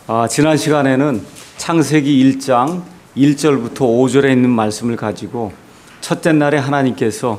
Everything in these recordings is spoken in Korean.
지난 시간에는 창세기 1장 1절부터 5절에 있는 말씀을 가지고 첫째 날에 하나님께서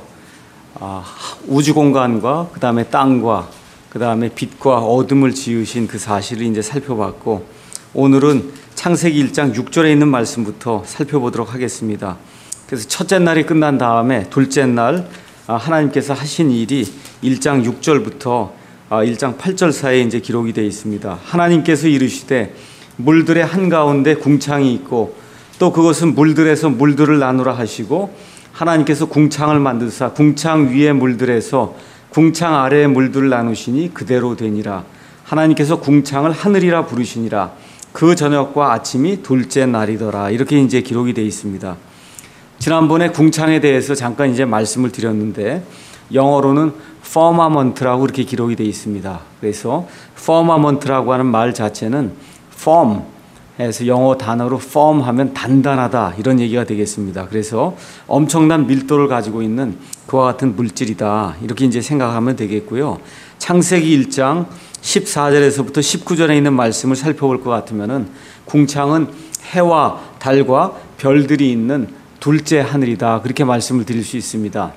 우주 공간과 그 다음에 땅과 그 다음에 빛과 어둠을 지으신 그 사실을 이제 살펴봤고, 오늘은 창세기 1장 6절에 있는 말씀부터 살펴보도록 하겠습니다. 그래서 첫째 날이 끝난 다음에 둘째 날 하나님께서 하신 일이 1장 6절부터 1장 8절 사이에 이제 기록이 되어 있습니다. 하나님께서 이르시되 물들의 한가운데 궁창이 있고 또 그것은 물들에서 물들을 나누라 하시고, 하나님께서 궁창을 만드사 궁창 위에 물들에서 궁창 아래에 물들을 나누시니 그대로 되니라. 하나님께서 궁창을 하늘이라 부르시니라. 그 저녁과 아침이 둘째 날이더라. 이렇게 이제 기록이 되어 있습니다. 지난번에 궁창에 대해서 잠깐 이제 말씀을 드렸는데, 영어로는 firmament라고 이렇게 기록이 되어 있습니다. 그래서 firmament라고 하는 말 자체는 firm에서 영어 단어로 firm 하면 단단하다 이런 얘기가 되겠습니다. 그래서 엄청난 밀도를 가지고 있는 그와 같은 물질이다 이렇게 이제 생각하면 되겠고요. 창세기 1장 14절에서부터 19절에 있는 말씀을 살펴볼 것 같으면은 궁창은 해와 달과 별들이 있는 둘째 하늘이다 그렇게 말씀을 드릴 수 있습니다.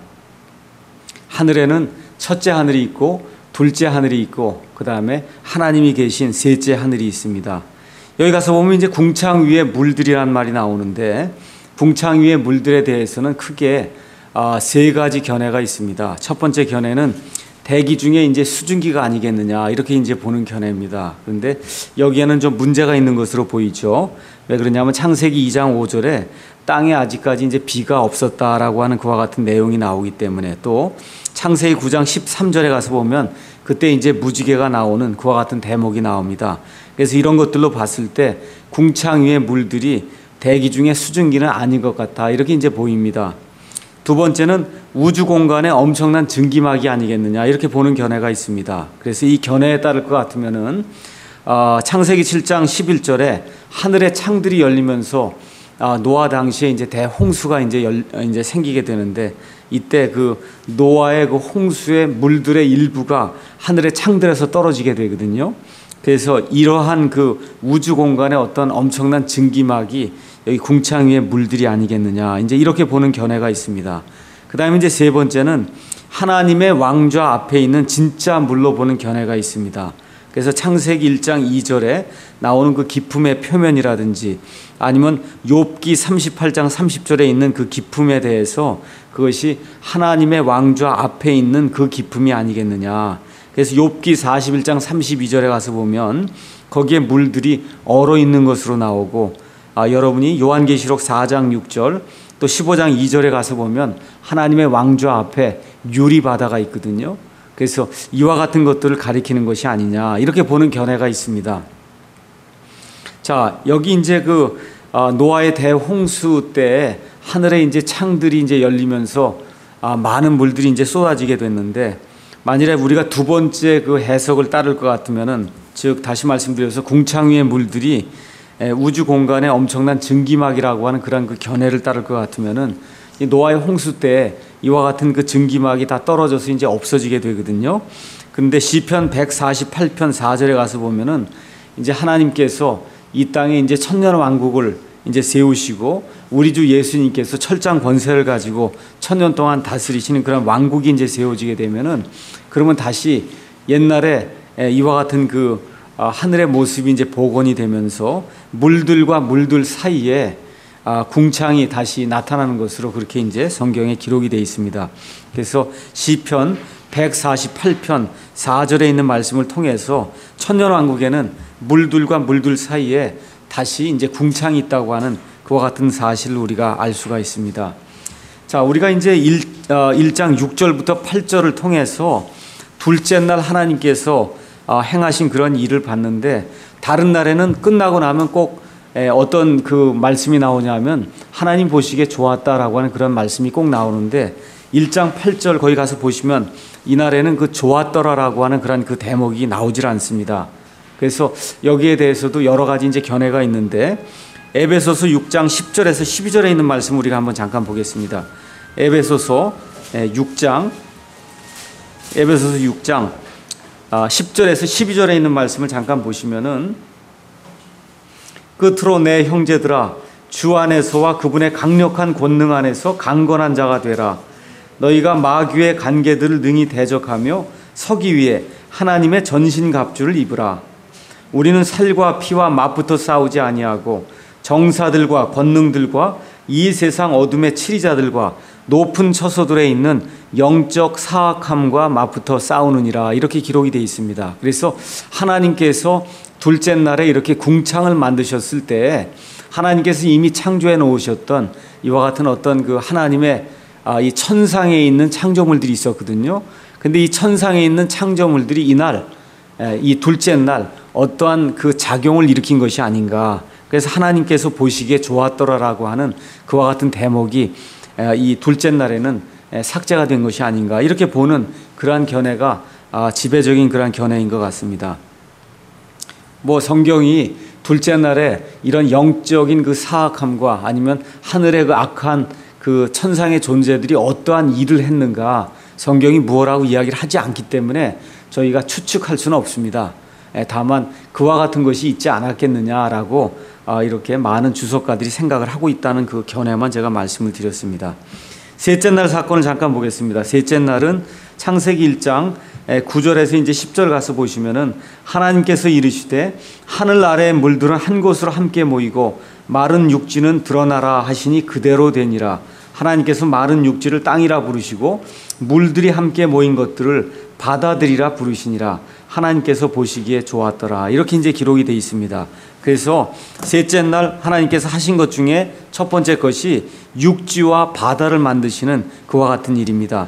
하늘에는 첫째 하늘이 있고 둘째 하늘이 있고 그 다음에 하나님이 계신 셋째 하늘이 있습니다. 여기 가서 보면 이제 궁창 위에 물들이란 말이 나오는데, 궁창 위에 물들에 대해서는 크게 세 가지 견해가 있습니다. 첫 번째 견해는 대기 중에 이제 수증기가 아니겠느냐 이렇게 이제 보는 견해입니다. 그런데 여기에는 좀 문제가 있는 것으로 보이죠. 왜 그러냐면 창세기 2장 5절에 땅에 아직까지 이제 비가 없었다라고 하는 그와 같은 내용이 나오기 때문에, 또 창세기 9장 13절에 가서 보면 그때 이제 무지개가 나오는 그와 같은 대목이 나옵니다. 그래서 이런 것들로 봤을 때 궁창 위의 물들이 대기 중에 수증기는 아닌 것 같다 이렇게 이제 보입니다. 두 번째는 우주 공간에 엄청난 증기막이 아니겠느냐 이렇게 보는 견해가 있습니다. 그래서 이 견해에 따를 것 같으면은 창세기 7장 11절에 하늘의 창들이 열리면서 노아 당시에 이제 대홍수가 이제 생기게 되는데, 이때 그 노아의 그 홍수의 물들의 일부가 하늘의 창들에서 떨어지게 되거든요. 그래서 이러한 그 우주 공간의 어떤 엄청난 증기막이 여기 궁창 위의 물들이 아니겠느냐 이제 이렇게 보는 견해가 있습니다. 그 다음에 이제 세 번째는 하나님의 왕좌 앞에 있는 진짜 물로 보는 견해가 있습니다. 그래서 창세기 1장 2절에 나오는 그 기품의 표면이라든지 아니면 욥기 38장 30절에 있는 그 기품에 대해서 그것이 하나님의 왕좌 앞에 있는 그 기품이 아니겠느냐. 그래서 욥기 41장 32절에 가서 보면 거기에 물들이 얼어 있는 것으로 나오고, 여러분이 요한계시록 4장 6절 또 15장 2절에 가서 보면 하나님의 왕좌 앞에 유리바다가 있거든요. 그래서 이와 같은 것들을 가리키는 것이 아니냐 이렇게 보는 견해가 있습니다. 자, 여기 이제 그 노아의 대홍수 때 하늘에 이제 창들이 이제 열리면서 많은 물들이 이제 쏟아지게 됐는데, 만일에 우리가 두 번째 그 해석을 따를 것 같으면은, 즉 다시 말씀드려서 궁창 위의 물들이 우주 공간에 엄청난 증기막이라고 하는 그런 그 견해를 따를 것 같으면은, 이 노아의 홍수 때 이와 같은 그 증기막이 다 떨어져서 이제 없어지게 되거든요. 근데 시편 148편 4절에 가서 보면은 이제 하나님께서 이 땅에 이제 천년 왕국을 이제 세우시고 우리 주 예수님께서 철장 권세를 가지고 천년 동안 다스리시는 그런 왕국이 이제 세워지게 되면은, 그러면 다시 옛날에 이와 같은 그 하늘의 모습이 이제 복원이 되면서 물들과 물들 사이에 궁창이 다시 나타나는 것으로 그렇게 이제 성경에 기록이 되어 있습니다. 그래서 시편 148편 4절에 있는 말씀을 통해서 천년 왕국에는 물들과 물들 사이에 다시 이제 궁창이 있다고 하는 그와 같은 사실을 우리가 알 수가 있습니다. 자, 우리가 이제 1장 6절부터 8절을 통해서 둘째 날 하나님께서 행하신 그런 일을 봤는데, 다른 날에는 끝나고 나면 꼭 어떤 그 말씀이 나오냐면 하나님 보시기에 좋았다라고 하는 그런 말씀이 꼭 나오는데, 1장 8절 거기 가서 보시면 이날에는 그 좋았더라라고 하는 그런 그 대목이 나오질 않습니다. 그래서 여기에 대해서도 여러 가지 이제 견해가 있는데, 에베소서 6장 10절에서 12절에 있는 말씀 우리가 한번 잠깐 보겠습니다. 에베소서 6장 10절에서 12절에 있는 말씀을 잠깐 보시면은, 끝으로 내 형제들아 주 안에서와 그분의 강력한 권능 안에서 강건한 자가 되라. 너희가 마귀의 관계들을 능히 대적하며 서기 위해 하나님의 전신갑주를 입으라. 우리는 살과 피와 맛부터 싸우지 아니하고 정사들과 권능들과 이 세상 어둠의 치리자들과 높은 처소들에 있는 영적 사악함과 맛부터 싸우느니라. 이렇게 기록이 되어 있습니다. 그래서 하나님께서 둘째 날에 이렇게 궁창을 만드셨을 때 하나님께서 이미 창조해 놓으셨던 이와 같은 어떤 그 하나님의 이 천상에 있는 창조물들이 있었거든요. 근데 이 천상에 있는 창조물들이 이날 이 둘째 날 어떠한 그 작용을 일으킨 것이 아닌가. 그래서 하나님께서 보시기에 좋았더라라고 하는 그와 같은 대목이 이 둘째 날에는 삭제가 된 것이 아닌가. 이렇게 보는 그러한 견해가 지배적인 그러한 견해인 것 같습니다. 뭐 성경이 둘째 날에 이런 영적인 그 사악함과 아니면 하늘의 그 악한 그 천상의 존재들이 어떠한 일을 했는가 성경이 무엇라고 이야기를 하지 않기 때문에 저희가 추측할 수는 없습니다. 다만 그와 같은 것이 있지 않았겠느냐라고 이렇게 많은 주석가들이 생각을 하고 있다는 그 견해만 제가 말씀을 드렸습니다. 셋째 날 사건을 잠깐 보겠습니다. 셋째 날은 창세기 1장 9절에서 이제 10절 가서 보시면은 하나님께서 이르시되 하늘 아래의 물들은 한 곳으로 함께 모이고 마른 육지는 드러나라 하시니 그대로 되니라. 하나님께서 마른 육지를 땅이라 부르시고 물들이 함께 모인 것들을 바다들이라 부르시니라. 하나님께서 보시기에 좋았더라. 이렇게 이제 기록이 되어 있습니다. 그래서 셋째 날 하나님께서 하신 것 중에 첫 번째 것이 육지와 바다를 만드시는 그와 같은 일입니다.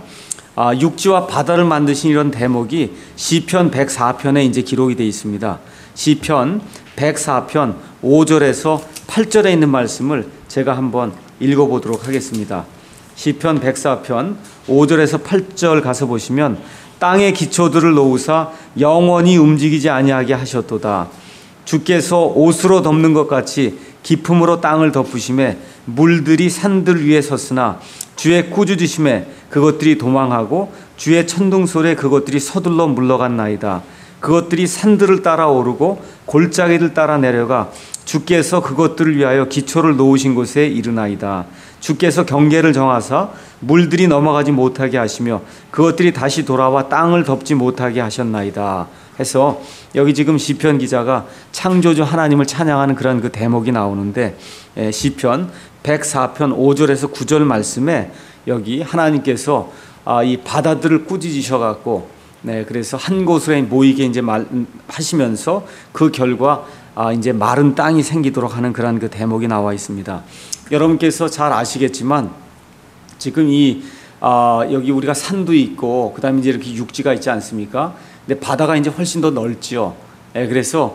육지와 바다를 만드신 이런 대목이 시편 104편에 이제 기록이 되어 있습니다. 시편 104편 5절에서 8절에 있는 말씀을 제가 한번 읽어보도록 하겠습니다. 시편 104편 5절에서 8절 가서 보시면 땅의 기초들을 놓으사 영원히 움직이지 아니하게 하셨도다. 주께서 옷으로 덮는 것 같이 기품으로 땅을 덮으심에 물들이 산들 위에 섰으나 주의 꾸짖으심에 그것들이 도망하고 주의 천둥 소리에 그것들이 서둘러 물러갔나이다. 그것들이 산들을 따라 오르고 골짜기를 따라 내려가 주께서 그것들을 위하여 기초를 놓으신 곳에 이르나이다. 주께서 경계를 정하사 물들이 넘어가지 못하게 하시며 그것들이 다시 돌아와 땅을 덮지 못하게 하셨나이다. 해서 여기 지금 시편 기자가 창조주 하나님을 찬양하는 그런 그 대목이 나오는데 시편 104편 5절에서 9절 말씀에 여기 하나님께서 이 바다들을 꾸짖으셔 갖고 그래서 한 곳으로 모이게 이제 하시면서 그 결과 이제 마른 땅이 생기도록 하는 그런 그 대목이 나와 있습니다. 여러분께서 잘 아시겠지만 지금 여기 우리가 산도 있고 그다음에 이제 이렇게 육지가 있지 않습니까? 근데 바다가 이제 훨씬 더 넓지요. 그래서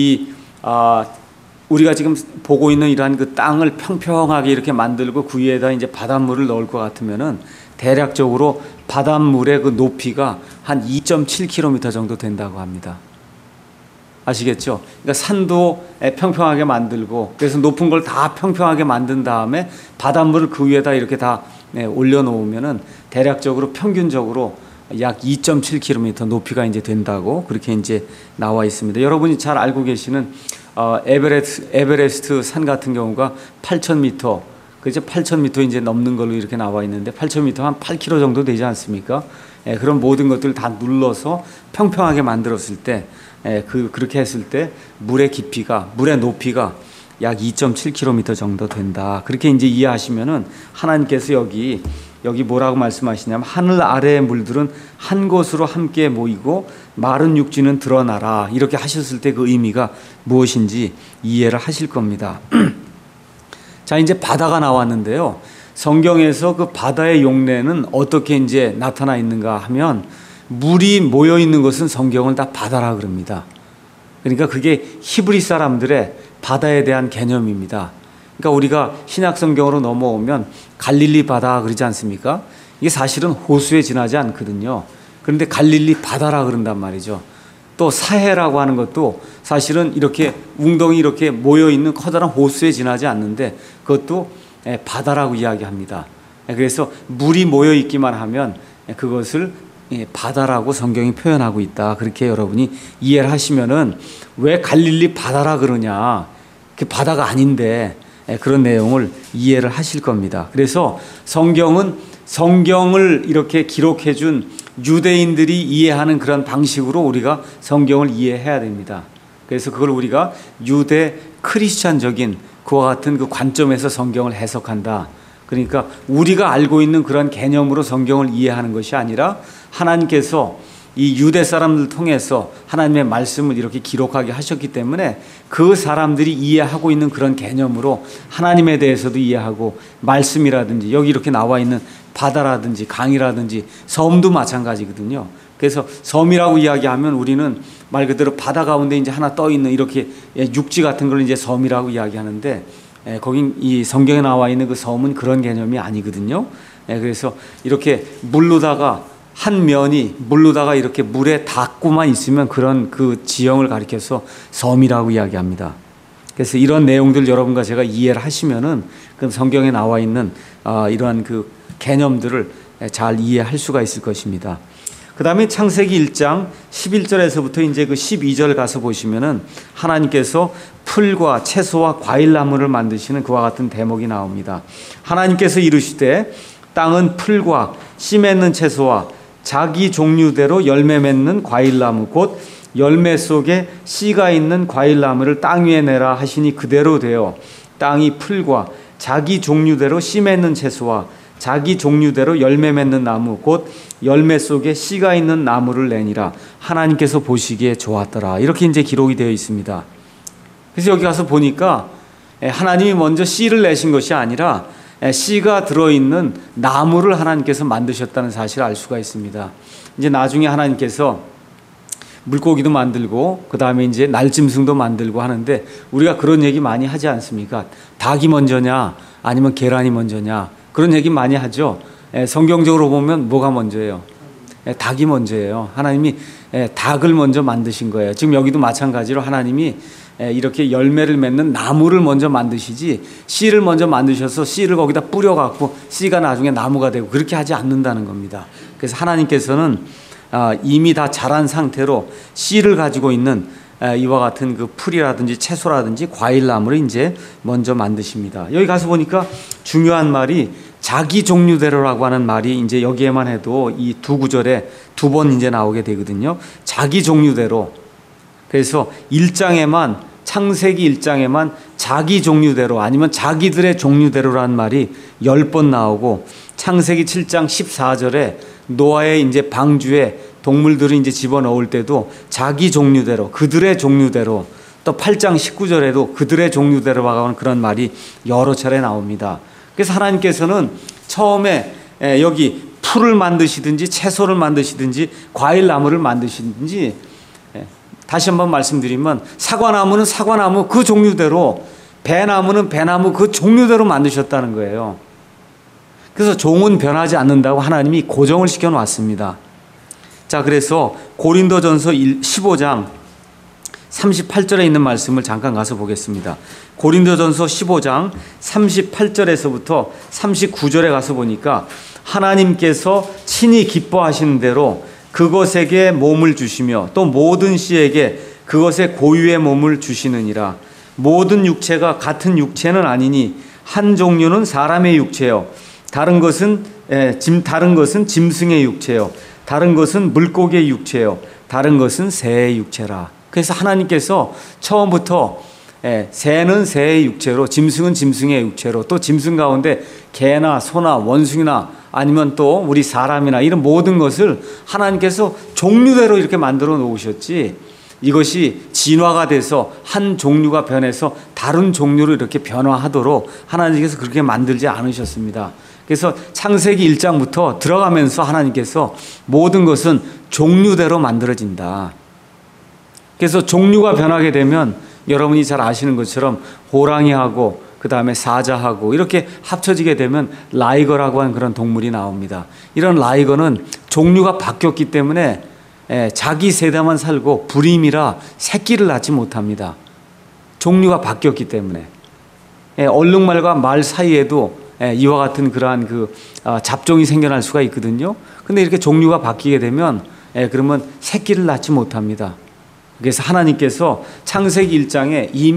우리가 지금 보고 있는 이러한 그 땅을 평평하게 이렇게 만들고 그 위에다 이제 바닷물을 넣을 것 같으면은 대략적으로 바닷물의 그 높이가 한 2.7km 정도 된다고 합니다. 아시겠죠? 그러니까 산도 평평하게 만들고 그래서 높은 걸 다 평평하게 만든 다음에 바닷물을 그 위에다 이렇게 다 올려놓으면은 대략적으로 평균적으로 약 2.7km 높이가 이제 된다고 그렇게 이제 나와 있습니다. 여러분이 잘 알고 계시는 에베레스트 산 같은 경우가 8,000m, 그죠? 8,000m 이제 넘는 걸로 이렇게 나와 있는데 8,000m 한 8km 정도 되지 않습니까? 그런 모든 것들을 다 눌러서 평평하게 만들었을 때, 그렇게 했을 때 물의 높이가 약 2.7km 정도 된다. 그렇게 이제 이해하시면은 하나님께서 여기 뭐라고 말씀하시냐면 하늘 아래의 물들은 한 곳으로 함께 모이고 마른 육지는 드러나라. 이렇게 하셨을 때 그 의미가 무엇인지 이해를 하실 겁니다. 자, 이제 바다가 나왔는데요. 성경에서 그 바다의 용례는 어떻게 이제 나타나 있는가 하면 물이 모여 있는 것은 성경은 다 바다라 그럽니다. 그러니까 그게 히브리 사람들의 바다에 대한 개념입니다. 그러니까 우리가 신약 성경으로 넘어오면 갈릴리 바다 그러지 않습니까? 이게 사실은 호수에 지나지 않거든요. 그런데 갈릴리 바다라 그런단 말이죠. 또 사해라고 하는 것도 사실은 이렇게 웅덩이 이렇게 모여 있는 커다란 호수에 지나지 않는데 그것도 바다라고 이야기합니다. 그래서 물이 모여 있기만 하면 그것을 바다라고 성경이 표현하고 있다. 그렇게 여러분이 이해를 하시면은 왜 갈릴리 바다라 그러냐? 그 바다가 아닌데 그런 내용을 이해를 하실 겁니다. 그래서 성경을 이렇게 기록해 준 유대인들이 이해하는 그런 방식으로 우리가 성경을 이해해야 됩니다. 그래서 그걸 우리가 유대 크리스찬적인 그와 같은 그 관점에서 성경을 해석한다. 그러니까 우리가 알고 있는 그런 개념으로 성경을 이해하는 것이 아니라 하나님께서 이 유대 사람들 통해서 하나님의 말씀을 이렇게 기록하게 하셨기 때문에 그 사람들이 이해하고 있는 그런 개념으로 하나님에 대해서도 이해하고, 말씀이라든지 여기 이렇게 나와 있는 바다라든지 강이라든지 섬도 마찬가지거든요. 그래서 섬이라고 이야기하면 우리는 말 그대로 바다 가운데 이제 하나 떠 있는 이렇게 육지 같은 걸 이제 섬이라고 이야기하는데, 거긴 이 성경에 나와 있는 그 섬은 그런 개념이 아니거든요. 그래서 이렇게 한 면이 물로다가 이렇게 물에 닿고만 있으면 그런 그 지형을 가리켜서 섬이라고 이야기합니다. 그래서 이런 내용들 여러분과 제가 이해를 하시면은 그 성경에 나와 있는 이러한 그 개념들을 잘 이해할 수가 있을 것입니다. 그 다음에 창세기 1장 11절에서부터 이제 그 12절 가서 보시면은 하나님께서 풀과 채소와 과일나무를 만드시는 그와 같은 대목이 나옵니다. 하나님께서 이르시되 땅은 풀과 씨 맺는 채소와 자기 종류대로 열매 맺는 과일나무 곧 열매 속에 씨가 있는 과일나무를 땅 위에 내라 하시니 그대로 되어 땅이 풀과 자기 종류대로 씨 맺는 채소와 자기 종류대로 열매 맺는 나무 곧 열매 속에 씨가 있는 나무를 내니라. 하나님께서 보시기에 좋았더라. 이렇게 이제 기록이 되어 있습니다. 그래서 여기 가서 보니까 하나님이 먼저 씨를 내신 것이 아니라 씨가 들어있는 나무를 하나님께서 만드셨다는 사실을 알 수가 있습니다. 이제 나중에 하나님께서 물고기도 만들고 그 다음에 이제 날짐승도 만들고 하는데 우리가 그런 얘기 많이 하지 않습니까? 닭이 먼저냐 아니면 계란이 먼저냐 그런 얘기 많이 하죠. 성경적으로 보면 뭐가 먼저예요? 닭이 먼저예요. 하나님이 닭을 먼저 만드신 거예요. 지금 여기도 마찬가지로 하나님이 이렇게 열매를 맺는 나무를 먼저 만드시지 씨를 먼저 만드셔서 씨를 거기다 뿌려갖고 씨가 나중에 나무가 되고 그렇게 하지 않는다는 겁니다. 그래서 하나님께서는 이미 다 자란 상태로 씨를 가지고 있는 이와 같은 그 풀이라든지 채소라든지 과일나무를 이제 먼저 만드십니다. 여기 가서 보니까 중요한 말이 자기 종류대로라고 하는 말이 이제 여기에만 해도 이 두 구절에 두 번 이제 나오게 되거든요. 자기 종류대로. 그래서 1장에만 창세기 1장에만 자기 종류대로 아니면 자기들의 종류대로라는 말이 10번 나오고 창세기 7장 14절에 노아의 이제 방주에 동물들을 이제 집어넣을 때도 자기 종류대로 그들의 종류대로 또 8장 19절에도 그들의 종류대로라고 하는 그런 말이 여러 차례 나옵니다. 그래서 하나님께서는 처음에 여기 풀을 만드시든지 채소를 만드시든지 과일나무를 만드시든지 다시 한번 말씀드리면 사과나무는 사과나무 그 종류대로 배나무는 배나무 그 종류대로 만드셨다는 거예요. 그래서 종은 변하지 않는다고 하나님이 고정을 시켜놓았습니다. 자, 그래서 고린도전서 15장 38절에 있는 말씀을 잠깐 가서 보겠습니다. 고린도전서 15장 38절에서부터 39절에 가서 보니까 하나님께서 친히 기뻐하시는 대로 그것에게 몸을 주시며 또 모든 씨에게 그것의 고유의 몸을 주시느니라. 모든 육체가 같은 육체는 아니니 한 종류는 사람의 육체요 다른 것은 짐승의 육체요 다른 것은 물고기의 육체요 다른 것은 새의 육체라. 그래서 하나님께서 처음부터 새는 새의 육체로 짐승은 짐승의 육체로 또 짐승 가운데 개나 소나 원숭이나 아니면 또 우리 사람이나 이런 모든 것을 하나님께서 종류대로 이렇게 만들어 놓으셨지 이것이 진화가 돼서 한 종류가 변해서 다른 종류로 이렇게 변화하도록 하나님께서 그렇게 만들지 않으셨습니다. 그래서 창세기 1장부터 들어가면서 하나님께서 모든 것은 종류대로 만들어진다. 그래서 종류가 변하게 되면 여러분이 잘 아시는 것처럼 호랑이하고 그 다음에 사자하고 이렇게 합쳐지게 되면 라이거라고 하는 그런 동물이 나옵니다. 이런 라이거는 종류가 바뀌었기 때문에 자기 세대만 살고 불임이라 새끼를 낳지 못합니다. 종류가 바뀌었기 때문에. 얼룩말과 말 사이에도 이와 같은 그러한 잡종이 생겨날 수가 있거든요. 근데 이렇게 종류가 바뀌게 되면 그러면 새끼를 낳지 못합니다. 그래서 하나님께서 창세기 1장에 이미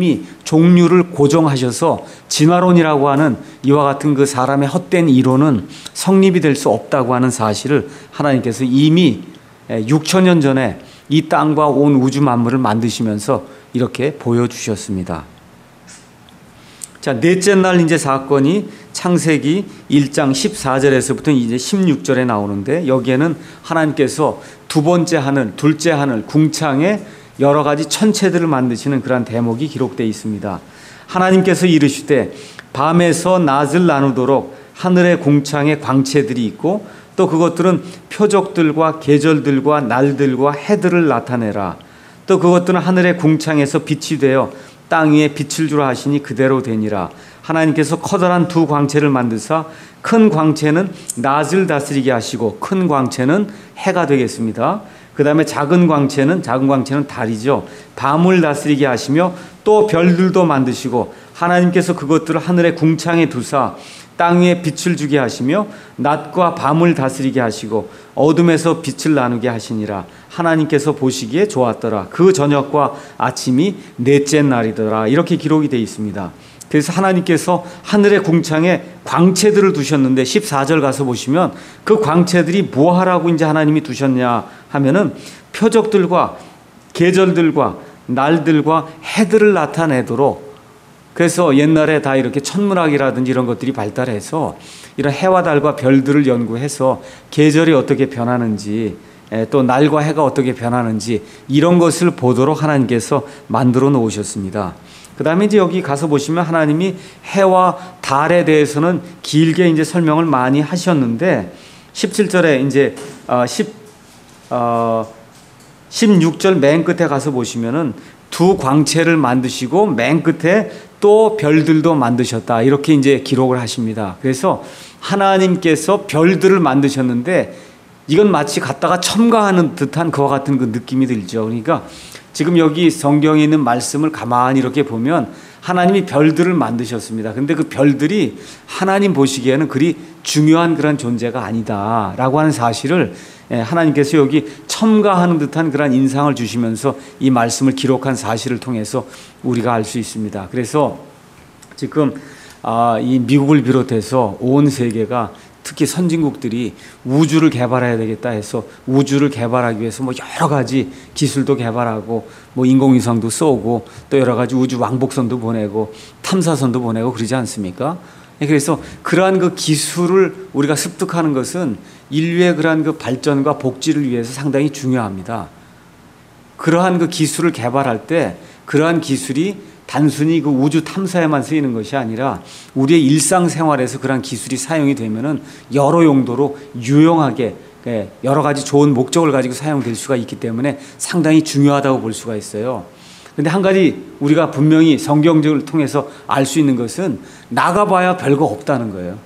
종류를 고정하셔서 진화론이라고 하는 이와 같은 그 사람의 헛된 이론은 성립이 될 수 없다고 하는 사실을 하나님께서 이미 6천년 전에 이 땅과 온 우주 만물을 만드시면서 이렇게 보여주셨습니다. 자, 넷째 날 이제 사건이 창세기 1장 14절에서부터 이제 16절에 나오는데, 여기에는 하나님께서 두 번째 하늘, 둘째 하늘, 궁창에 여러 가지 천체들을 만드시는 그러한 대목이 기록되어 있습니다. 하나님께서 이르시되 밤에서 낮을 나누도록 하늘의 궁창에 광채들이 있고, 또 그것들은 표적들과 계절들과 날들과 해들을 나타내라. 또 그것들은 하늘의 궁창에서 빛이 되어 땅 위에 빛을 주라 하시니 그대로 되니라. 하나님께서 커다란 두 광채를 만드사 큰 광채는 낮을 다스리게 하시고 큰 광채는 해가 되겠습니다. 그 다음에 작은 광채는 달이죠. 밤을 다스리게 하시며 또 별들도 만드시고 하나님께서 그것들을 하늘의 궁창에 두사 땅 위에 빛을 주게 하시며 낮과 밤을 다스리게 하시고 어둠에서 빛을 나누게 하시니라. 하나님께서 보시기에 좋았더라. 그 저녁과 아침이 넷째 날이더라. 이렇게 기록이 되어 있습니다. 그래서 하나님께서 하늘의 궁창에 광채들을 두셨는데 14절 가서 보시면 그 광채들이 뭐하라고 이제 하나님이 두셨냐 하면은 표적들과 계절들과 날들과 해들을 나타내도록, 그래서 옛날에 다 이렇게 천문학이라든지 이런 것들이 발달해서 이런 해와 달과 별들을 연구해서 계절이 어떻게 변하는지, 또 날과 해가 어떻게 변하는지 이런 것을 보도록 하나님께서 만들어 놓으셨습니다. 그 다음에 이제 여기 가서 보시면 하나님이 해와 달에 대해서는 길게 이제 설명을 많이 하셨는데 17절에 이제 16절 맨 끝에 가서 보시면은 두 광채를 만드시고 맨 끝에 또 별들도 만드셨다. 이렇게 이제 기록을 하십니다. 그래서 하나님께서 별들을 만드셨는데 이건 마치 갖다가 첨가하는 듯한 그와 같은 그 느낌이 들죠. 그러니까 지금 여기 성경에 있는 말씀을 가만히 이렇게 보면 하나님이 별들을 만드셨습니다. 근데 그 별들이 하나님 보시기에는 그리 중요한 그런 존재가 아니다라고 하는 사실을 하나님께서 여기 첨가하는 듯한 그런 인상을 주시면서 이 말씀을 기록한 사실을 통해서 우리가 알 수 있습니다. 그래서 지금 이 미국을 비롯해서 온 세계가 특히 선진국들이 우주를 개발해야 되겠다 해서 우주를 개발하기 위해서 뭐 여러 가지 기술도 개발하고 뭐 인공위성도 쏘고 또 여러 가지 우주 왕복선도 보내고 탐사선도 보내고 그러지 않습니까? 그래서 그러한 그 기술을 우리가 습득하는 것은 인류의 그러한 그 발전과 복지를 위해서 상당히 중요합니다. 그러한 그 기술을 개발할 때 그러한 기술이 단순히 그 우주 탐사에만 쓰이는 것이 아니라 우리의 일상생활에서 그러한 기술이 사용이 되면은 여러 용도로 유용하게 여러 가지 좋은 목적을 가지고 사용될 수가 있기 때문에 상당히 중요하다고 볼 수가 있어요. 근데 한 가지 우리가 분명히 성경적을 통해서 알 수 있는 것은 나가봐야 별거 없다는 거예요.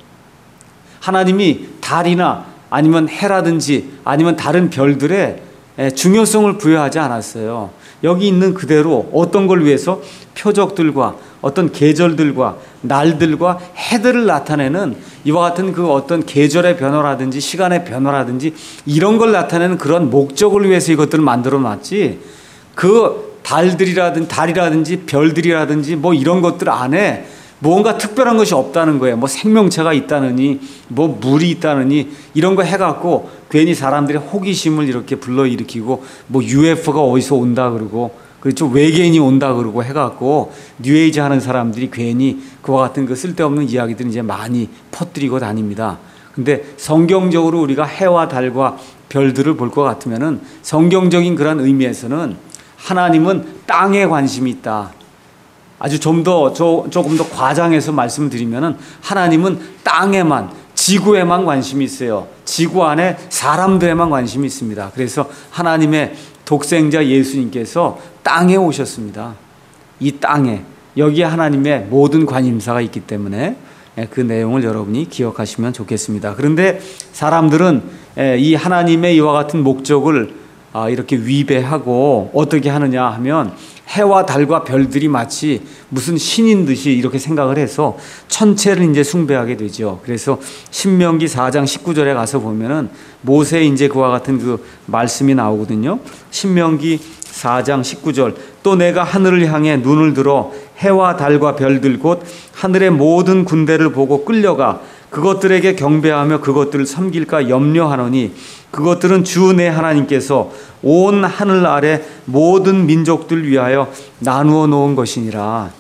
하나님이 달이나 아니면 해라든지 아니면 다른 별들의 중요성을 부여하지 않았어요. 여기 있는 그대로 어떤 걸 위해서 표적들과 어떤 계절들과 날들과 해들을 나타내는 이와 같은 그 어떤 계절의 변화라든지 시간의 변화라든지 이런 걸 나타내는 그런 목적을 위해서 이것들을 만들어 놨지, 그 달이라든지 별들이라든지 뭐 이런 것들 안에 뭔가 특별한 것이 없다는 거예요. 뭐 생명체가 있다느니 뭐 물이 있다느니 이런 거 해갖고 괜히 사람들의 호기심을 이렇게 불러일으키고 뭐 UFO가 어디서 온다 그러고 그렇죠, 외계인이 온다 그러고 해갖고 뉴에이지 하는 사람들이 괜히 그와 같은 그 쓸데없는 이야기들을 이제 많이 퍼뜨리고 다닙니다. 근데 성경적으로 우리가 해와 달과 별들을 볼 것 같으면은 성경적인 그런 의미에서는 하나님은 땅에 관심이 있다. 아주 조금 더 과장해서 말씀드리면은 하나님은 땅에만, 지구에만 관심이 있어요. 지구 안에 사람들에만 관심이 있습니다. 그래서 하나님의 독생자 예수님께서 땅에 오셨습니다. 이 땅에, 여기에 하나님의 모든 관심사가 있기 때문에 그 내용을 여러분이 기억하시면 좋겠습니다. 그런데 사람들은 이 하나님의 이와 같은 목적을 이렇게 위배하고 어떻게 하느냐 하면 해와 달과 별들이 마치 무슨 신인 듯이 이렇게 생각을 해서 천체를 이제 숭배하게 되죠. 그래서 신명기 4장 19절에 가서 보면은 모세의 이제 그와 같은 그 말씀이 나오거든요. 신명기 4장 19절, 또 내가 하늘을 향해 눈을 들어 해와 달과 별들 곧 하늘의 모든 군대를 보고 끌려가 그것들에게 경배하며 그것들을 섬길까 염려하노니 그것들은 주 내 하나님께서 온 하늘 아래 모든 민족들 위하여 나누어 놓은 것이니라.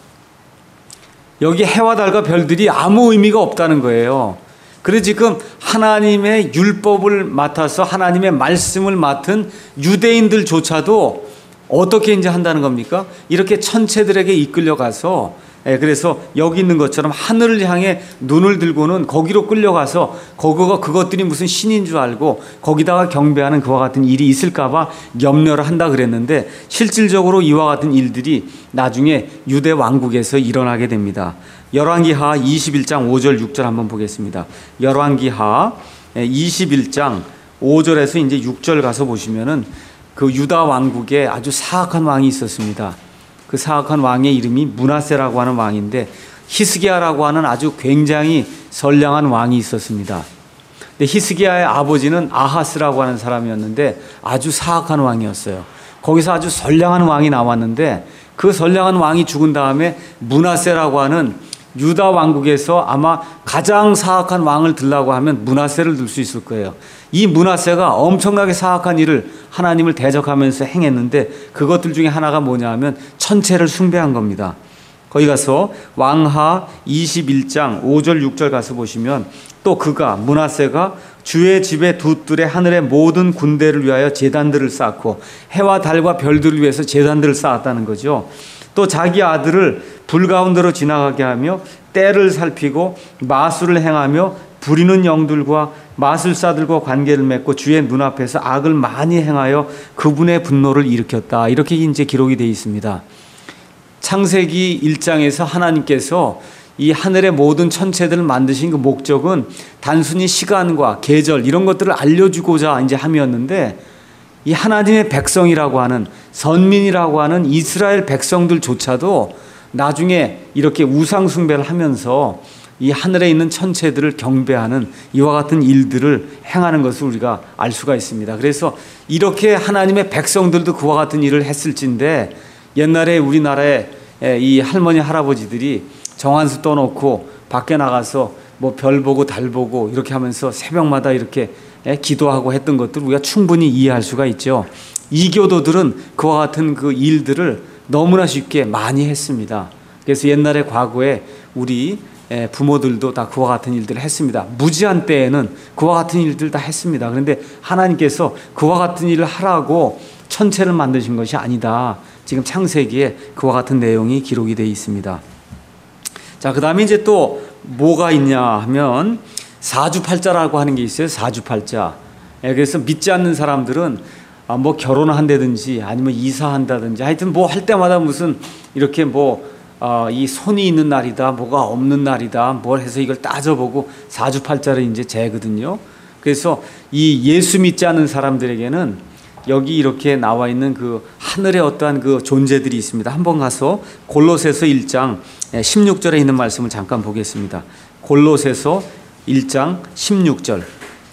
여기 해와 달과 별들이 아무 의미가 없다는 거예요. 그래서 지금 하나님의 율법을 맡아서 하나님의 말씀을 맡은 유대인들조차도 어떻게 이제 한다는 겁니까? 이렇게 천체들에게 이끌려가서 그래서 여기 있는 것처럼 하늘을 향해 눈을 들고는 거기로 끌려가서 거기가 그것들이 무슨 신인 줄 알고 거기다가 경배하는 그와 같은 일이 있을까봐 염려를 한다 그랬는데 실질적으로 이와 같은 일들이 나중에 유대 왕국에서 일어나게 됩니다. 열왕기하 21장 5절 6절 한번 보겠습니다. 열왕기하 21장 5절에서 이제 6절 가서 보시면은 그 유다 왕국에 아주 사악한 왕이 있었습니다. 그 사악한 왕의 이름이 므낫세라고 하는 왕인데 히스기야라고 하는 아주 굉장히 선량한 왕이 있었습니다. 근데 히스기야의 아버지는 아하스라고 하는 사람이었는데 아주 사악한 왕이었어요. 거기서 아주 선량한 왕이 나왔는데 그 선량한 왕이 죽은 다음에 므낫세라고 하는 유다 왕국에서 아마 가장 사악한 왕을 들라고 하면 므낫세를 들 수 있을 거예요. 이 므낫세가 엄청나게 사악한 일을 하나님을 대적하면서 행했는데 그것들 중에 하나가 뭐냐 하면 천체를 숭배한 겁니다. 거기 가서 왕하 21장 5절 6절 가서 보시면 또 그가 므낫세가 주의 집에 두 뜰에 하늘의 모든 군대를 위하여 제단들을 쌓고 해와 달과 별들을 위해서 제단들을 쌓았다는 거죠. 또 자기 아들을 불 가운데로 지나가게 하며 때를 살피고 마술을 행하며 부리는 영들과 마술사들과 관계를 맺고 주의 눈앞에서 악을 많이 행하여 그분의 분노를 일으켰다. 이렇게 이제 기록이 되어 있습니다. 창세기 1장에서 하나님께서 이 하늘의 모든 천체들을 만드신 그 목적은 단순히 시간과 계절 이런 것들을 알려주고자 이제 함이었는데 이 하나님의 백성이라고 하는 선민이라고 하는 이스라엘 백성들조차도 나중에 이렇게 우상 숭배를 하면서 이 하늘에 있는 천체들을 경배하는 이와 같은 일들을 행하는 것을 우리가 알 수가 있습니다. 그래서 이렇게 하나님의 백성들도 그와 같은 일을 했을진데 옛날에 우리나라에 이 할머니 할아버지들이 정한수 떠놓고 밖에 나가서 뭐 별 보고 달 보고 이렇게 하면서 새벽마다 이렇게 기도하고 했던 것들 우리가 충분히 이해할 수가 있죠. 이교도들은 그와 같은 그 일들을 너무나 쉽게 많이 했습니다. 그래서 옛날에 과거에 우리 부모들도 다 그와 같은 일들을 했습니다. 무지한 때에는 그와 같은 일들 다 했습니다. 그런데 하나님께서 그와 같은 일을 하라고 천체를 만드신 것이 아니다. 지금 창세기에 그와 같은 내용이 기록이 되어 있습니다. 자, 그 다음에 이제 또 뭐가 있냐 하면 사주팔자라고 하는 게 있어요. 사주팔자. 그래서 믿지 않는 사람들은 뭐 결혼을 한다든지 아니면 이사한다든지 하여튼 뭐 할 때마다 무슨 이렇게 이 손이 있는 날이다, 뭐가 없는 날이다, 뭘 해서 이걸 따져보고 사주팔자를 이제 재거든요. 그래서 이 예수 믿지 않는 사람들에게는 여기 이렇게 나와 있는 그 하늘의 어떠한 그 존재들이 있습니다. 한번 가서 골로새서 1장 16절에 있는 말씀을 잠깐 보겠습니다. 골로새서 1장 16절.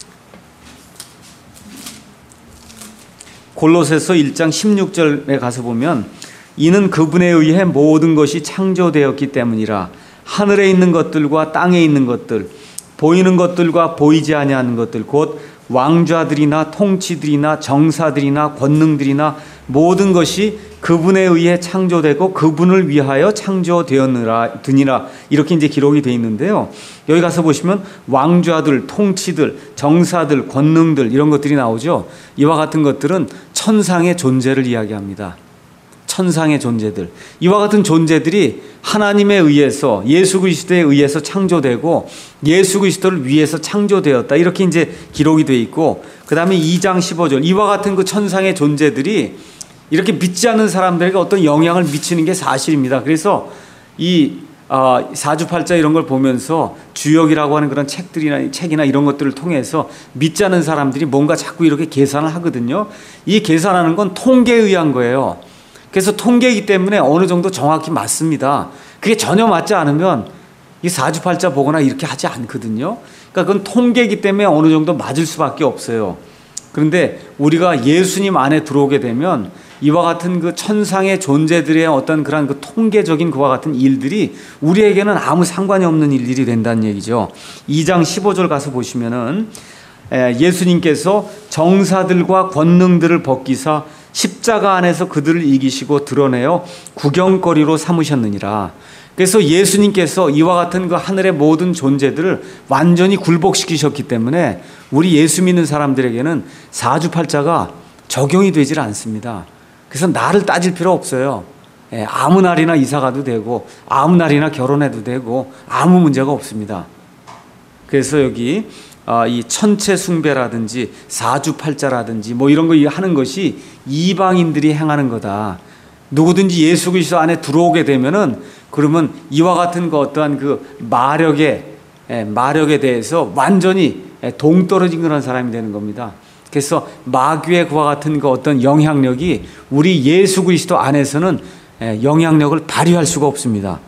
골로새서 1장 16절에 가서 보면 이는 그분에 의해 모든 것이 창조되었기 때문이라 하늘에 있는 것들과 땅에 있는 것들 보이는 것들과 보이지 아니하는 것들 곧 왕좌들이나 통치들이나 정사들이나 권능들이나 모든 것이 그분에 의해 창조되고 그분을 위하여 창조되었느니라 이렇게 이제 기록이 되어 있는데요. 여기 가서 보시면 왕좌들, 통치들, 정사들, 권능들 이런 것들이 나오죠. 이와 같은 것들은 천상의 존재를 이야기합니다. 천상의 존재들. 이와 같은 존재들이 하나님에 의해서 예수 그리스도에 의해서 창조되고 예수 그리스도를 위해서 창조되었다. 이렇게 이제 기록이 되어 있고 그다음에 2장 15절. 이와 같은 그 천상의 존재들이 이렇게 믿지 않는 사람들에게 어떤 영향을 미치는 게 사실입니다. 그래서 이 사주팔자 이런 걸 보면서 주역이라고 하는 그런 책이나 이런 것들을 통해서 믿지 않는 사람들이 뭔가 자꾸 이렇게 계산을 하거든요. 이 계산하는 건 통계에 의한 거예요. 그래서 통계이기 때문에 어느 정도 정확히 맞습니다. 그게 전혀 맞지 않으면 이 사주팔자 보거나 이렇게 하지 않거든요. 그러니까 그건 통계이기 때문에 어느 정도 맞을 수밖에 없어요. 그런데 우리가 예수님 안에 들어오게 되면 이와 같은 그 천상의 존재들의 어떤 그런 그 통계적인 그와 같은 일들이 우리에게는 아무 상관이 없는 일들이 된다는 얘기죠. 2장 15절 가서 보시면은 예수님께서 정사들과 권능들을 벗기사 십자가 안에서 그들을 이기시고 드러내어 구경거리로 삼으셨느니라. 그래서 예수님께서 이와 같은 그 하늘의 모든 존재들을 완전히 굴복시키셨기 때문에 우리 예수 믿는 사람들에게는 사주팔자가 적용이 되질 않습니다. 그래서 날을 따질 필요 없어요. 아무 날이나 이사 가도 되고 아무 날이나 결혼해도 되고 아무 문제가 없습니다. 그래서 여기 이 천체 숭배라든지 사주팔자라든지 뭐 이런 거 하는 것이 이방인들이 행하는 거다. 누구든지 예수 그리스도 안에 들어오게 되면은 그러면 이와 같은 그 어떠한 그 마력에 대해서 완전히 동떨어진 그런 사람이 되는 겁니다. 그래서 마귀의 그와 같은 그 어떤 영향력이 우리 예수 그리스도 안에서는 영향력을 발휘할 수가 없습니다.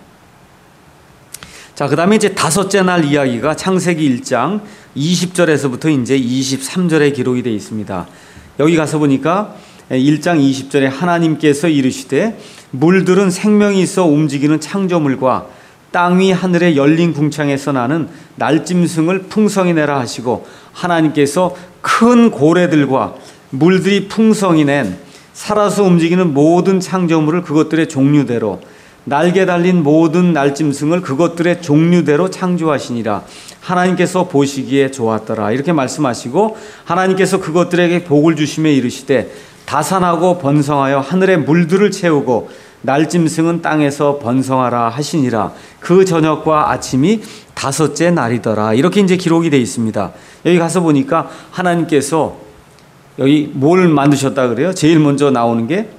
자, 그 다음에 이제 다섯째 날 이야기가 창세기 1장 20절에서부터 이제 23절에 기록이 되어 있습니다. 여기 가서 보니까 1장 20절에 하나님께서 이르시되 물들은 생명이 있어 움직이는 창조물과 땅 위 하늘의 열린 궁창에서 나는 날짐승을 풍성히 내라 하시고 하나님께서 큰 고래들과 물들이 풍성히 낸 살아서 움직이는 모든 창조물을 그것들의 종류대로 날개 달린 모든 날짐승을 그것들의 종류대로 창조하시니라. 하나님께서 보시기에 좋았더라. 이렇게 말씀하시고 하나님께서 그것들에게 복을 주시며 이르시되 다산하고 번성하여 하늘의 물들을 채우고 날짐승은 땅에서 번성하라 하시니라. 그 저녁과 아침이 다섯째 날이더라. 이렇게 이제 기록이 되어 있습니다. 여기 가서 보니까 하나님께서 여기 뭘 만드셨다 그래요? 제일 먼저 나오는 게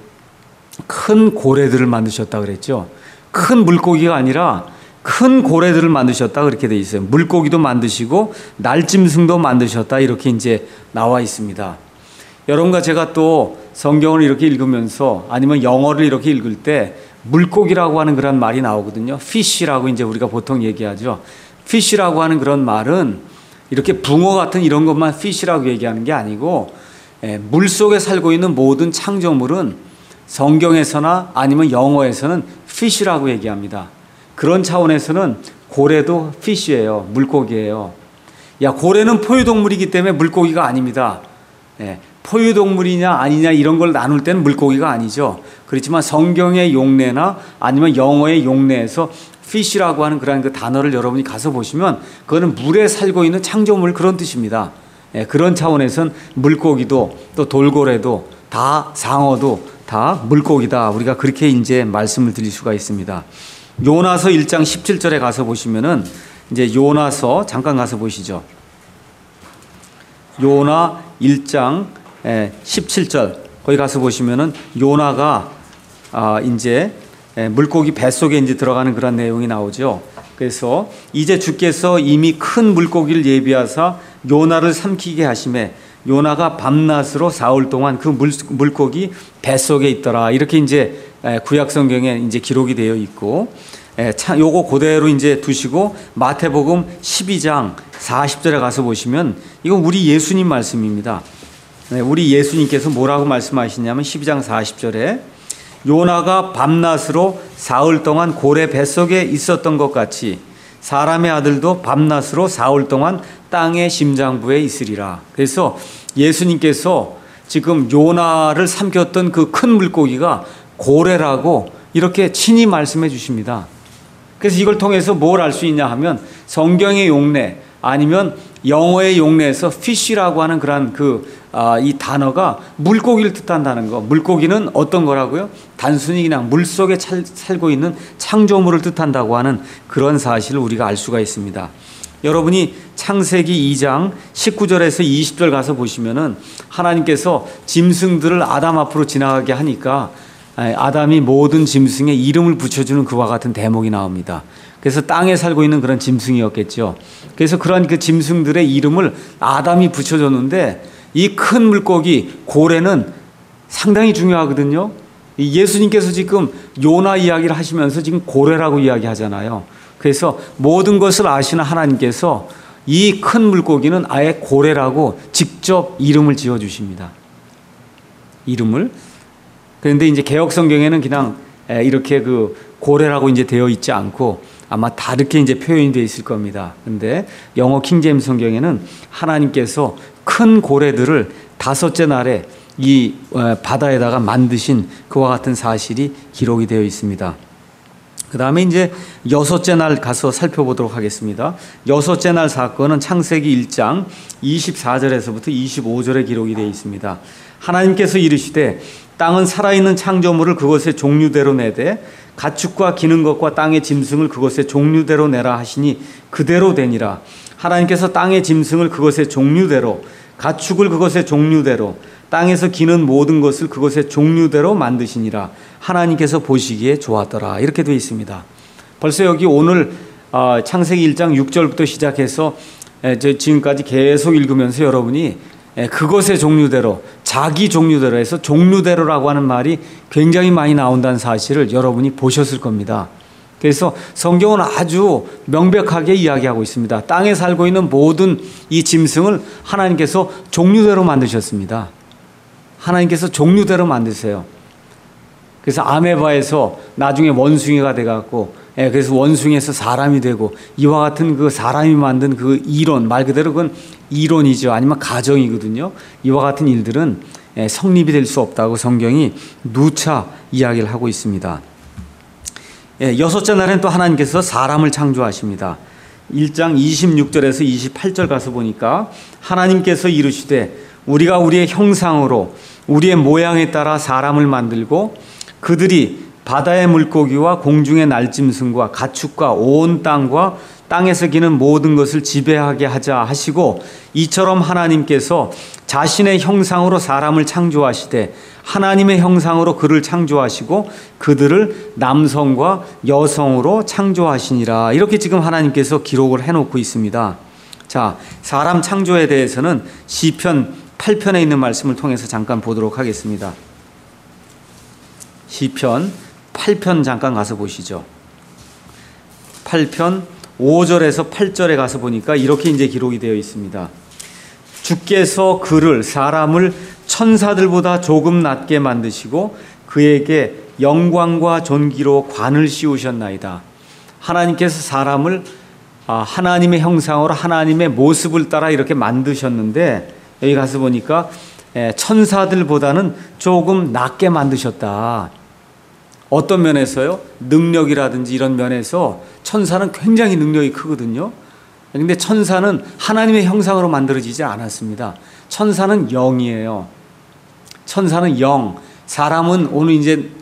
큰 고래들을 만드셨다 그랬죠. 큰 물고기가 아니라 큰 고래들을 만드셨다 그렇게 되어 있어요. 물고기도 만드시고 날짐승도 만드셨다 이렇게 이제 나와 있습니다. 여러분과 제가 또 성경을 이렇게 읽으면서 아니면 영어를 이렇게 읽을 때 물고기라고 하는 그런 말이 나오거든요. fish라고 이제 우리가 보통 얘기하죠. fish라고 하는 그런 말은 이렇게 붕어 같은 이런 것만 fish라고 얘기하는 게 아니고 물 속에 살고 있는 모든 창조물은 성경에서나 아니면 영어에서는 fish라고 얘기합니다. 그런 차원에서는 고래도 fish예요. 물고기예요. 고래는 포유동물이기 때문에 물고기가 아닙니다. 포유동물이냐 아니냐 이런 걸 나눌 때는 물고기가 아니죠. 그렇지만 성경의 용례나 아니면 영어의 용례에서 fish라고 하는 그런 그 단어를 여러분이 가서 보시면 그거는 물에 살고 있는 창조물 그런 뜻입니다. 그런 차원에서는 물고기도 또 돌고래도 다 상어도 다 물고기다. 우리가 그렇게 이제 말씀을 드릴 수가 있습니다. 요나서 1장 17절에 가서 보시면은 이제 요나서 잠깐 가서 보시죠. 요나 1장 17절 거기 가서 보시면은 요나가 이제 물고기 뱃속에 이제 들어가는 그런 내용이 나오죠. 그래서 이제 주께서 이미 큰 물고기를 예비하사 요나를 삼키게 하심에 요나가 밤낮으로 사흘 동안 그 물고기 뱃속에 있더라. 이렇게 이제 구약 성경에 이제 기록이 되어 있고 요거 그대로 이제 두시고 마태복음 12장 40절에 가서 보시면 이건 우리 예수님 말씀입니다. 우리 예수님께서 뭐라고 말씀하시냐면 12장 40절에 요나가 밤낮으로 사흘 동안 고래 뱃속에 있었던 것 같이 사람의 아들도 밤낮으로 사흘 동안 땅의 심장부에 있으리라. 그래서 예수님께서 지금 요나를 삼켰던 그 큰 물고기가 고래라고 이렇게 친히 말씀해 주십니다. 그래서 이걸 통해서 뭘 알 수 있냐 하면 성경의 용례 아니면 영어의 용례에서 fish라고 하는 그런 이 단어가 물고기를 뜻한다는 거. 물고기는 어떤 거라고요? 단순히 그냥 물속에 살고 있는 창조물을 뜻한다고 하는 그런 사실을 우리가 알 수가 있습니다. 여러분이 창세기 2장 19절에서 20절 가서 보시면은 하나님께서 짐승들을 아담 앞으로 지나가게 하니까 아담이 모든 짐승에 이름을 붙여주는 그와 같은 대목이 나옵니다. 그래서 땅에 살고 있는 그런 짐승이었겠죠. 그래서 그런 그 짐승들의 이름을 아담이 붙여줬는데 이 큰 물고기 고래는 상당히 중요하거든요. 예수님께서 지금 요나 이야기를 하시면서 지금 고래라고 이야기하잖아요. 그래서 모든 것을 아시는 하나님께서 이 큰 물고기는 아예 고래라고 직접 이름을 지어주십니다. 이름을 그런데 이제 개혁 성경에는 그냥 이렇게 그 고래라고 이제 되어 있지 않고 아마 다르게 이제 표현이 되어 있을 겁니다. 근데 영어 킹제임스 성경에는 하나님께서 큰 고래들을 다섯째 날에 이 바다에다가 만드신 그와 같은 사실이 기록이 되어 있습니다. 그 다음에 이제 여섯째 날 가서 살펴보도록 하겠습니다. 여섯째 날 사건은 창세기 1장 24절에서부터 25절에 기록이 되어 있습니다. 하나님께서 이르시되 땅은 살아있는 창조물을 그것의 종류대로 내되 가축과 기는 것과 땅의 짐승을 그것의 종류대로 내라 하시니 그대로 되니라. 하나님께서 땅의 짐승을 그것의 종류대로, 가축을 그것의 종류대로, 땅에서 기는 모든 것을 그것의 종류대로 만드시니라. 하나님께서 보시기에 좋았더라. 이렇게 되어 있습니다. 벌써 여기 오늘 창세기 1장 6절부터 시작해서 지금까지 계속 읽으면서 여러분이 그것의 종류대로, 자기 종류대로 해서 종류대로라고 하는 말이 굉장히 많이 나온다는 사실을 여러분이 보셨을 겁니다. 그래서 성경은 아주 명백하게 이야기하고 있습니다. 땅에 살고 있는 모든 이 짐승을 하나님께서 종류대로 만드셨습니다. 하나님께서 종류대로 만드세요. 그래서 아메바에서 나중에 원숭이가 돼갖고, 그래서 원숭이에서 사람이 되고, 이와 같은 그 사람이 만든 그 이론, 말 그대로 그건 이론이죠. 아니면 가정이거든요. 이와 같은 일들은 성립이 될 수 없다고 성경이 누차 이야기를 하고 있습니다. 여섯째 날엔 또 하나님께서 사람을 창조하십니다. 1장 26절에서 28절 가서 보니까 하나님께서 이르시되 우리가 우리의 형상으로 우리의 모양에 따라 사람을 만들고 그들이 바다의 물고기와 공중의 날짐승과 가축과 온 땅과 땅에서 기는 모든 것을 지배하게 하자 하시고 이처럼 하나님께서 자신의 형상으로 사람을 창조하시되 하나님의 형상으로 그를 창조하시고 그들을 남성과 여성으로 창조하시니라. 이렇게 지금 하나님께서 기록을 해놓고 있습니다. 자, 사람 창조에 대해서는 시편 8편에 있는 말씀을 통해서 잠깐 보도록 하겠습니다. 시편 8편 잠깐 가서 보시죠. 8편 5절에서 8절에 가서 보니까 이렇게 이제 기록이 되어 있습니다. 주께서 그를 사람을 천사들보다 조금 낮게 만드시고 그에게 영광과 존귀로 관을 씌우셨나이다. 하나님께서 사람을 하나님의 형상으로 하나님의 모습을 따라 이렇게 만드셨는데 여기 가서 보니까 천사들보다는 조금 낮게 만드셨다. 어떤 면에서요? 능력이라든지 이런 면에서 천사는 굉장히 능력이 크거든요. 그런데 천사는 하나님의 형상으로 만들어지지 않았습니다. 천사는 영이에요. 천사는 영. 사람은 오늘 이제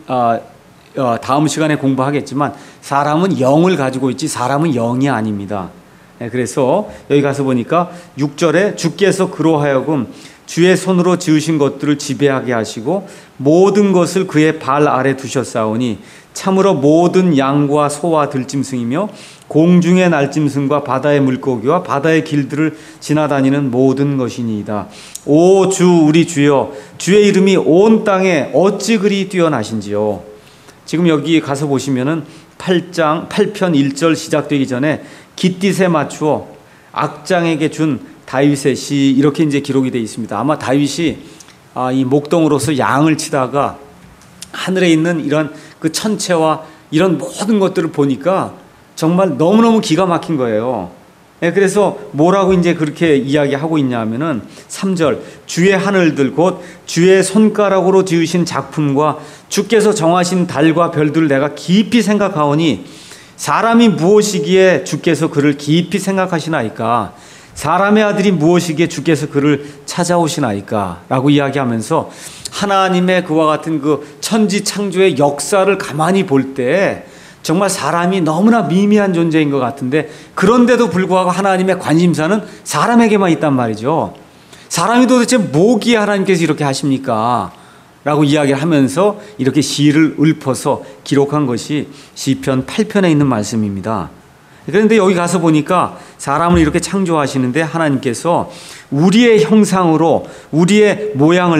다음 시간에 공부하겠지만 사람은 영을 가지고 있지 사람은 영이 아닙니다. 그래서 여기 가서 보니까 6절에 주께서 그로 하여금 주의 손으로 지으신 것들을 지배하게 하시고 모든 것을 그의 발 아래 두셨사오니 참으로 모든 양과 소와 들짐승이며 공중의 날짐승과 바다의 물고기와 바다의 길들을 지나다니는 모든 것이니이다. 오 주 우리 주여 주의 이름이 온 땅에 어찌 그리 뛰어나신지요. 지금 여기 가서 보시면은 8편 1절 시작되기 전에 깃딧에 맞추어 악장에게 준 다윗의 시 이렇게 이제 기록이 되어 있습니다. 아마 다윗이 이 목동으로서 양을 치다가 하늘에 있는 이런 그 천체와 이런 모든 것들을 보니까 정말 너무너무 기가 막힌 거예요. 그래서 뭐라고 이제 그렇게 이야기하고 있냐면은 3절 주의 하늘들 곧 주의 손가락으로 지으신 작품과 주께서 정하신 달과 별들을 내가 깊이 생각하오니 사람이 무엇이기에 주께서 그를 깊이 생각하시나이까 사람의 아들이 무엇이기에 주께서 그를 찾아오시나이까 라고 이야기하면서 하나님의 그와 같은 그 천지 창조의 역사를 가만히 볼 때 정말 사람이 너무나 미미한 존재인 것 같은데 그런데도 불구하고 하나님의 관심사는 사람에게만 있단 말이죠. 사람이 도대체 뭐기에 하나님께서 이렇게 하십니까? 라고 이야기를 하면서 이렇게 시를 읊어서 기록한 것이 시편 8편에 있는 말씀입니다. 그런데 여기 가서 보니까 사람을 이렇게 창조하시는데 하나님께서 우리의 형상으로 우리의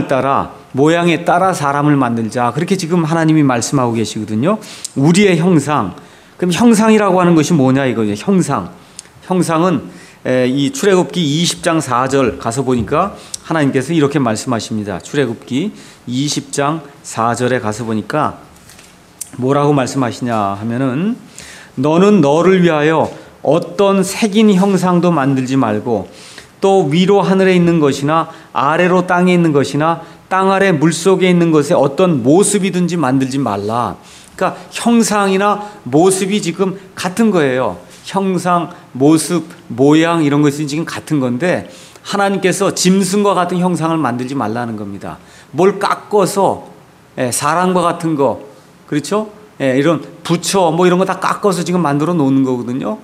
모양에 따라 사람을 만들자. 그렇게 지금 하나님이 말씀하고 계시거든요. 우리의 형상. 그럼 형상이라고 하는 것이 뭐냐 이거예요. 형상. 형상은 이 출애굽기 20장 4절 가서 보니까 하나님께서 이렇게 말씀하십니다. 출애굽기 20장 4절에 가서 보니까 뭐라고 말씀하시냐 하면은 너는 너를 위하여 어떤 색인 형상도 만들지 말고 또 위로 하늘에 있는 것이나 아래로 땅에 있는 것이나 땅 아래 물속에 있는 것에 어떤 모습이든지 만들지 말라. 그러니까 형상이나 모습이 지금 같은 거예요. 형상, 모습, 모양 이런 것이 지금 같은 건데 하나님께서 짐승과 같은 형상을 만들지 말라는 겁니다. 뭘 깎아서 사람과 같은 거, 그렇죠? 이런 부처 뭐 이런 거 다 깎아서 지금 만들어 놓는 거거든요.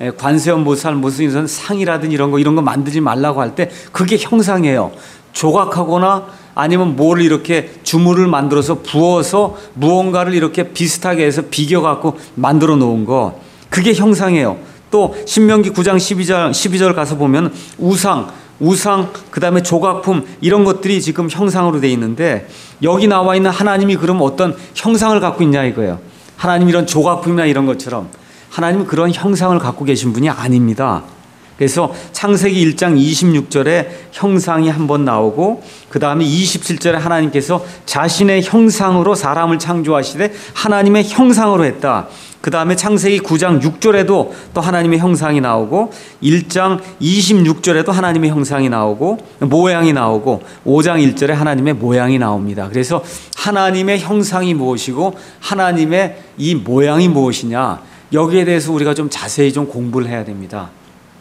관세음보살 무슨 상이라든 이런 거 만들지 말라고 할 때 그게 형상이에요. 조각하거나 아니면 뭘 이렇게 주물을 만들어서 부어서 무언가를 이렇게 비슷하게 해서 비겨 갖고 만들어 놓은 거, 그게 형상이에요. 또 신명기 9장 12절 가서 보면 우상 그다음에 조각품 이런 것들이 지금 형상으로 되어 있는데 여기 나와 있는 하나님이 그럼 어떤 형상을 갖고 있냐 이거예요. 하나님 이런 조각품이나 이런 것처럼 하나님은 그런 형상을 갖고 계신 분이 아닙니다. 그래서 창세기 1장 26절에 형상이 한번 나오고 그 다음에 27절에 하나님께서 자신의 형상으로 사람을 창조하시되 하나님의 형상으로 했다. 그 다음에 창세기 9장 6절에도 또 하나님의 형상이 나오고 1장 26절에도 하나님의 형상이 나오고 모양이 나오고 5장 1절에 하나님의 모양이 나옵니다. 그래서 하나님의 형상이 무엇이고 하나님의 이 모양이 무엇이냐, 여기에 대해서 우리가 좀 자세히 좀 공부를 해야 됩니다.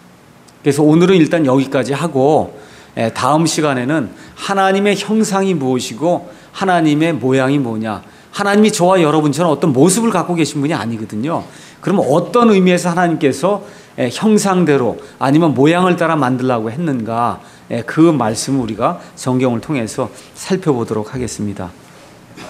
그래서 오늘은 일단 여기까지 하고 다음 시간에는 하나님의 형상이 무엇이고 하나님의 모양이 뭐냐, 하나님이 저와 여러분처럼 어떤 모습을 갖고 계신 분이 아니거든요. 그러면 어떤 의미에서 하나님께서 형상대로 아니면 모양을 따라 만들라고 했는가, 그 말씀을 우리가 성경을 통해서 살펴보도록 하겠습니다.